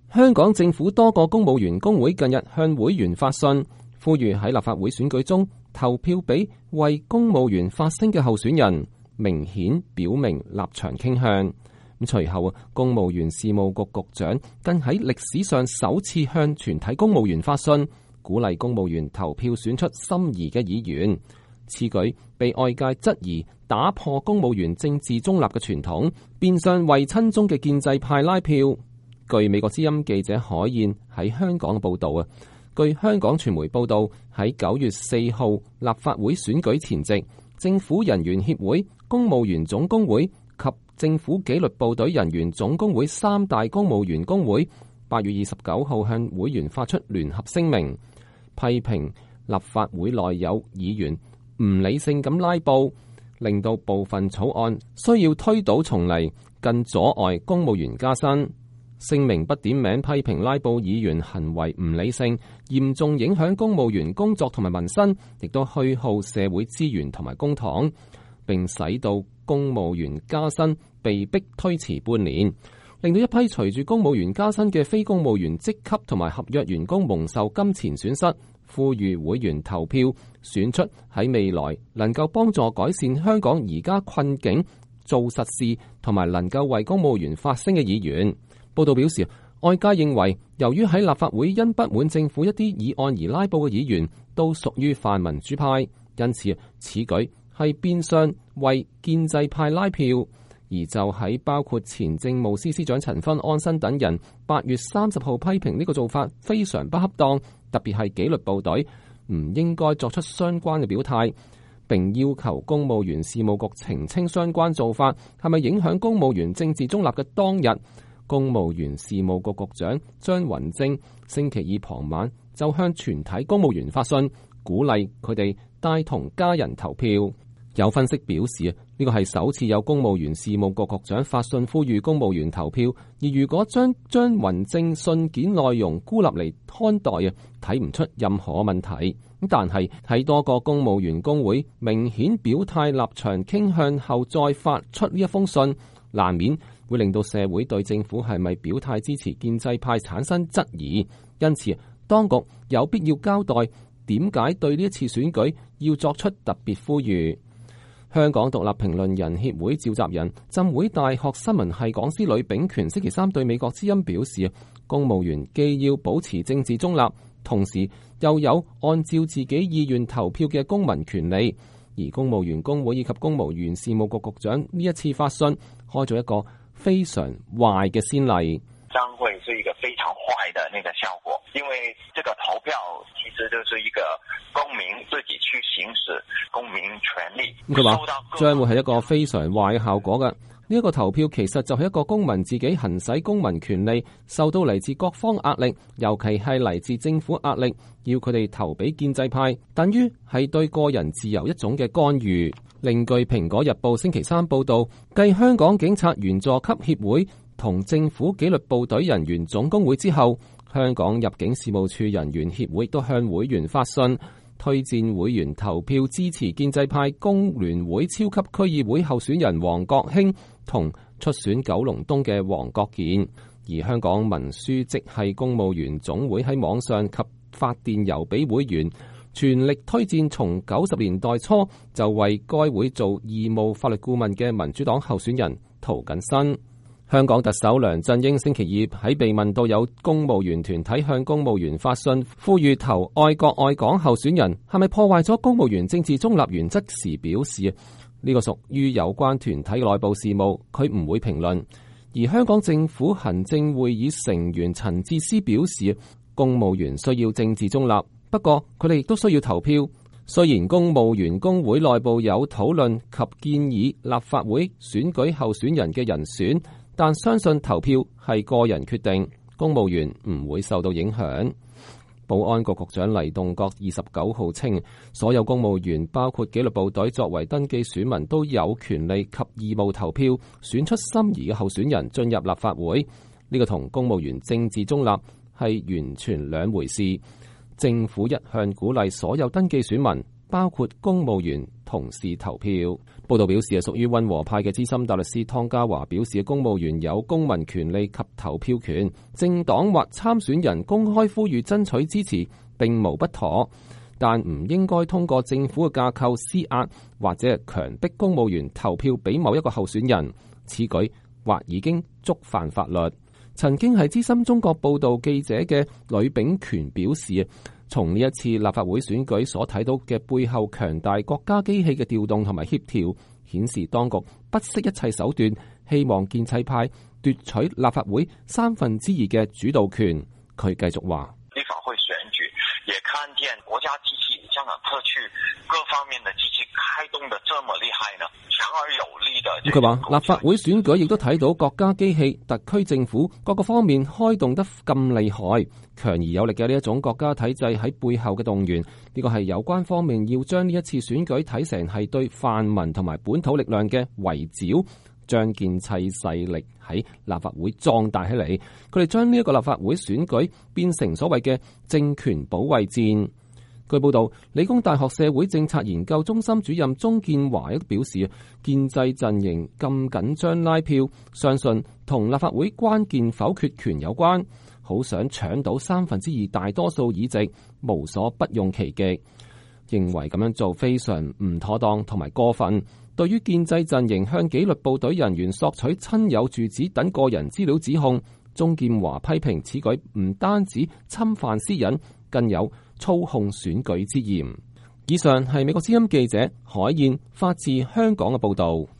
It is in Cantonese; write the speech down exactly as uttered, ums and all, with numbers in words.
香港政府多個公務員工會近日向會員發信，呼籲喺立法會選舉中投票俾為公務員發聲嘅候選人，明顯表明立場傾向。咁隨後，公務員事務局局長更喺歷史上首次向全體公務員發信，鼓勵公務員投票選出心儀嘅議員。此舉被外界質疑打破公務員政治中立嘅傳統，變相為親中嘅建制派拉票。據美國之音記者海燕喺香港嘅報道啊，據香港傳媒報道，喺九月四號立法會選舉前夕，政府人員協會、公務員總工會及政府紀律部隊人員總工會三大公務員工會八月二十九號向會員發出聯合聲明，批評立法會內有議員唔理性咁拉布，令到部分草案需要推倒重嚟，更阻礙公務員加薪。聲明不點名批評拉布議員行為唔理性，嚴重影響公務員工作同埋民生，亦都虛耗社會資源同埋公帑，並使到公務員加薪被迫推遲半年，令到一批隨住公務員加薪嘅非公務員職級同埋合約員工蒙受金錢損失。呼籲會員投票選出喺未來能夠幫助改善香港而家困境、做實事同埋能夠為公務員發聲嘅議員。報道表示，外界認為由於喺立法會因不滿政府一啲議案而拉布嘅議員都屬於泛民主派，因此此舉係變相為建制派拉票。而就喺包括前政務司司長陳勳安生等人八月三十號批評呢個做法非常不恰當，特別係紀律部隊唔應該作出相關嘅表態，並要求公務員事務局澄清相關做法係咪影響公務員政治中立嘅當日，公務員事務局局長張雲正星期二傍晚就向全體公務員發信，鼓勵佢哋帶同家人投票。有分析表示，呢個係首次有公務員事務局局長發信呼籲公務員投票，而如果將張雲正信件內容孤立嚟看待啊，睇唔出任何問題。但係喺多個公務員工會明顯表態立場傾向後再發出呢一封信，難免會令到社會對政府係咪表態支持建制派產生質疑。因此，當局有必要交代點解對呢一次選舉要作出特別呼籲。香港獨立評論人協會召集人、浸會大學新聞系講師呂秉權星期三對美國之音表示，公務員既要保持政治中立，同時又有按照自己意願投票嘅公民權利。而公務員工會以及公務員事務局局長呢一次發信，開咗一個非常壞嘅先例。 將會是一個非常壞的那個效果，因為這個投票其實就是一個公民自己去行使公民權利。 佢話將會係一個非常壞嘅效果嘅。呢一個投票其實就係一個公民自己行使公民權利，受到嚟自各方壓力，尤其係嚟自政府壓力，要佢哋投俾建制派，等於係對個人自由一種嘅干預。另據《蘋果日報》星期三報道，繼香港警察員佐級協會同政府紀律部隊人員總工會之後，香港入境事務處人員協會都向會員發信，推薦會員投票支持建制派工聯會超級區議會候選人黃國興同出選九龍東嘅黃國健。而香港文書職系公務員總會喺網上及發電郵俾會員，全力推薦從九十年代初就為該會做義務法律顧問嘅民主黨候選人涂謹申。香港特首梁振英星期二喺被問到有公務員團體向公務員發信，呼籲投愛國愛港候選人係咪破壞咗公務員政治中立原則時表示，呢個屬於有關團體內部事務，佢唔會評論。而香港政府行政會議成員陳智思表示，公務員需要政治中立，不過佢哋亦都需要投票。雖然公務員工會內部有討論及建議立法會選舉候選人嘅人選，但相信投票係個人決定，公務員唔會受到影響。保安局局長黎棟國二十九號稱，所有公務員包括紀律部隊作為登記選民都有權利及義務投票，選出心儀嘅候選人進入立法會。呢個同公務員政治中立係完全兩回事。政府一向鼓勵所有登記選民， 包括公務員同事投票。報道表示，係屬於溫和派嘅資深大律師湯家驊表示，公務員有公民權利及投票權，政黨或參選人公開呼籲爭取支持並無不妥，但唔應該通過政府嘅架構施壓或者強迫公務員投票俾某一個候選人，此舉或已經觸犯法律。曾經係資深中國報道記者嘅呂秉權表示，從呢一次立法會選舉所睇到嘅背後強大國家機器嘅調動同埋協調，顯示當局不惜一切手段，希望建制派奪取立法會三分之二嘅主導權。佢繼續話： 立法會選舉也看見國家機器、香港特區各方面的機器開動得這麼厲害呢，強而有力的。 佢話立法會選舉亦都睇到國家機器、特區政府各個方面開動得咁厲害，強而有力嘅呢一種國家體制喺背後嘅動員，呢個係有關方面要將呢一次選舉睇成係對泛民同埋本土力量嘅圍剿，將建制勢力喺立法會壯大起嚟。佢哋將呢一個立法會選舉變成所謂嘅政權保衛戰。據報道，理工大學社會政策研究中心主任鍾建華亦都表示，建制陣營咁緊張拉票，相信同立法會關鍵否決權有關，好想搶到三分之二大多數議席，無所不用其極，認為咁樣做非常唔妥當同埋過分。對於建制陣營向紀律部隊人員索取親友住址等個人資料指控，鍾建華批評此舉唔單止侵犯私隱，更有操控選舉之嫌。以上係美國之音記者海燕發自香港嘅報導。